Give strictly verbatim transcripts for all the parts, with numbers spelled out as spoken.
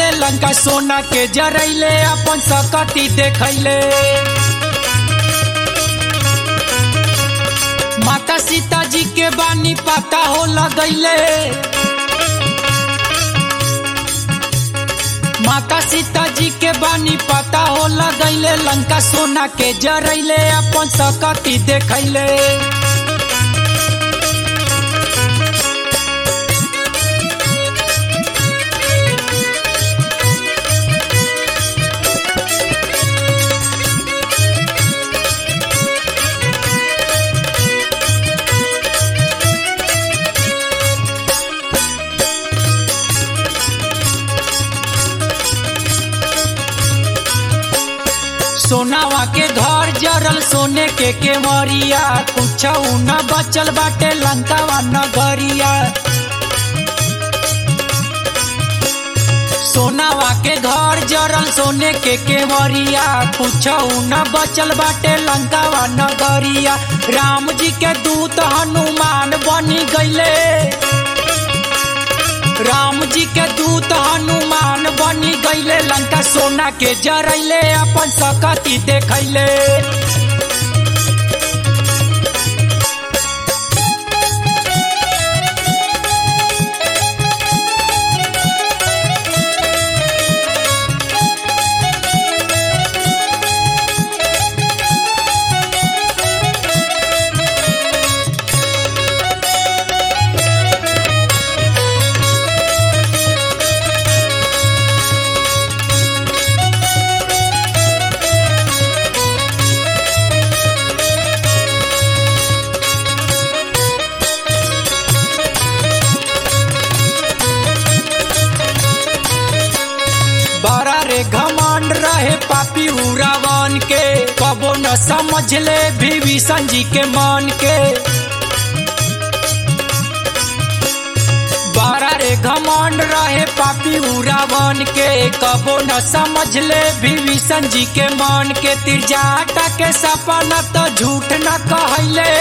लंका सोना के जरैले अपन सकती देखैले। माता सीता जी के बानी पता हो लगैले। माता सीता जी के बानी पता हो लगैले लंका सोना के जरैले अपन सकती देखैले। सोनावा के घर जरल सोने के केवरिया, कुछ न बचल बाटे लंकावा नगरिया। सोनावा के घर जरल सोने के केवरिया, कुछ न बचल बाटे लंकावा नगरिया। राम जी के दूत हनुमान बनी गईले। राम जी के दूत हनुमान बनी गईले लंका सोना के जरैले अपन सकती देखैले। बड़ा रे घमंड रहे पापी रावण के, कबो न समझ ले विभीषण जी के मन के। बड़ा रे घमंड रहे पापी रावण के, कबो न समझ ले विभीषण जी के मन के। तिरजाटा के सपना तो झूठ न कहले।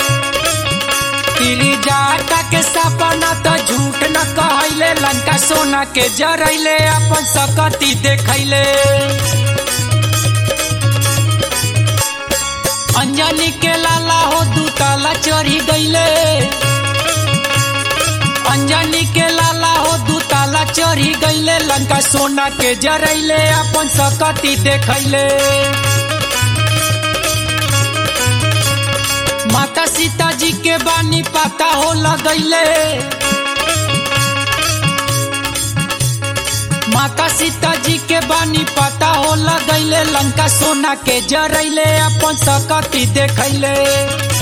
तिरजाटा के सपना तो झूठ न कहले लंका सोना के जरैले अपन सकती देखैले। अंजनी के लाला हो दूताला चढ़ी गईले। अंजनी के लाला हो दूताला चढ़ी गईले लंका सोना के जरैले अपन सकती देखैले। माता सीता जी के बानी पता हो लगैले। माता सीता जी के बानी पता हो लगैले लंका सोना के जरैले अपन सकती देखैले।